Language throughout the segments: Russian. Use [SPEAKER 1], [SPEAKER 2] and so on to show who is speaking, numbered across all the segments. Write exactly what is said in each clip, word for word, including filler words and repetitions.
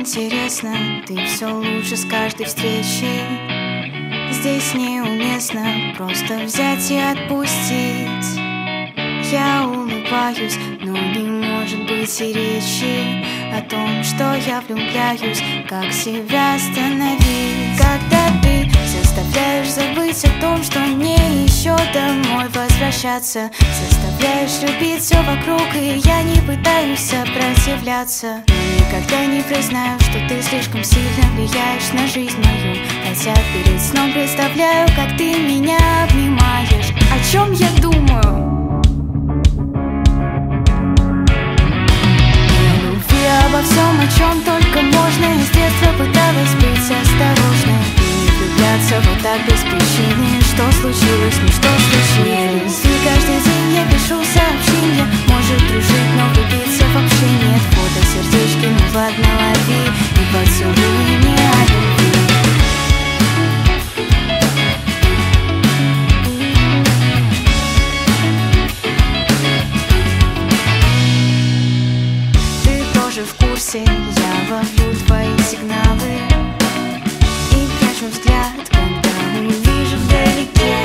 [SPEAKER 1] интересно, ты все лучше с каждой встречей. Здесь неуместно просто взять и отпустить. Я улыбаюсь, но не может быть и речи о том, что я влюбляюсь. Как себя остановить, когда ты заставляешь забыть о том, что мне еще домой возвращаться, заставляешь любить все вокруг, и я не пытаюсь сопротивляться. Но никогда не признаю, что ты слишком сильно влияешь на жизнь мою. Хотя перед сном представляю, как ты меня обнимаешь. О чем я думаю? Обо всем, о чем только можно. И с детства пыталась быть осторожной и не влюбляться вот так без причины. Что случилось, ну что случилось? И каждый день я пишу сообщения. Может дружить, но влюбиться вообще нет. Фото, сердечки, ну ладно, лови и поцелуй меня о любви. В курсе, я ловлю твои сигналы и прячу взгляд, когда увижу вдалеке.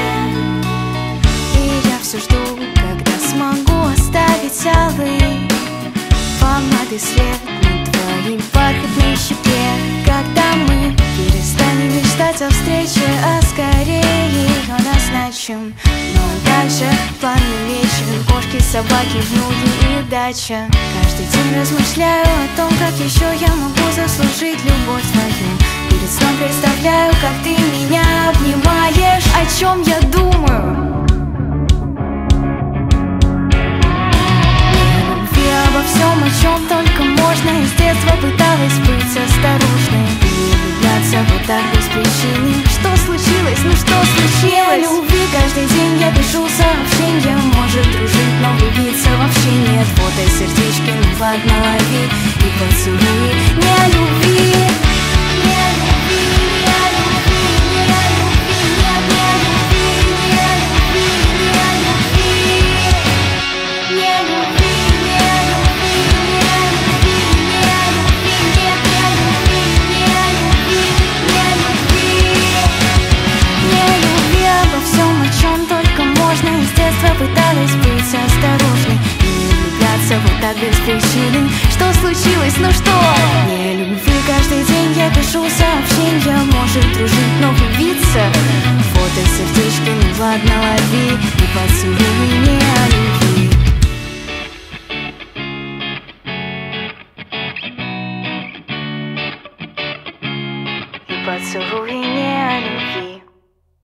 [SPEAKER 1] И я все жду, когда смогу оставить алый помады след на твоей бархатной щеке. Когда мы перестанем мечтать о встрече, а скорее ее назначим. Но дальше план не вечен, кошки, собаки, внуки и дача. Каждый день размышляю о том, как еще я могу заслужить любовь твою. Перед сном представляю, как ты меня обнимаешь. О чем я думаю? О любви, обо всем, о чем только можно. И с детства пыталась быть осторожной и не влюбляться вот так без причины. Что случилось? Ну что случилось? О любви каждый день я пишу сообщения. Может дружить, но влюбиться вообще нет. Фото, сердечки, ну ладно, лови и поцелуй. Не о любви, не о любви, не о любви, не о любви, нет, не о любви, не о любви, не о любви, не о любви, не о любви, не о любви, не о любви, нет, не о любви, не о любви, не о любви, не о любви, обо всем, о чем только можно. И с детства пыталась быть осторожной и не влюбляться вот так без причины. Что случилось? Ну что? Не о любви каждый день я пишу сообщения. Может дружить, но влюбиться. Фото, сердечки, ну ладно, лови и поцелуй. Не о любви. И поцелуй, не о любви.